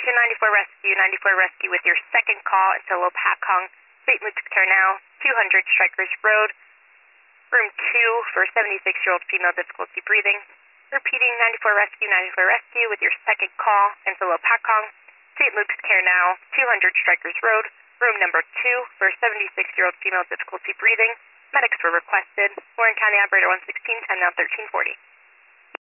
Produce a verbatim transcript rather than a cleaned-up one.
to ninety-four Rescue, ninety-four Rescue with your second call into Lopakong, Saint Luke's Canal, two hundred Strikers Road, room two for seventy-six-year-old female, difficulty breathing. Repeating, ninety-four Rescue, ninety-four Rescue with your second call into Lopakong, Saint Luke's Canal, two hundred Strikers Road, room number two for seventy-six-year-old female, difficulty breathing. Medics were requested. Warren County Operator one sixteen, time now thirteen forty.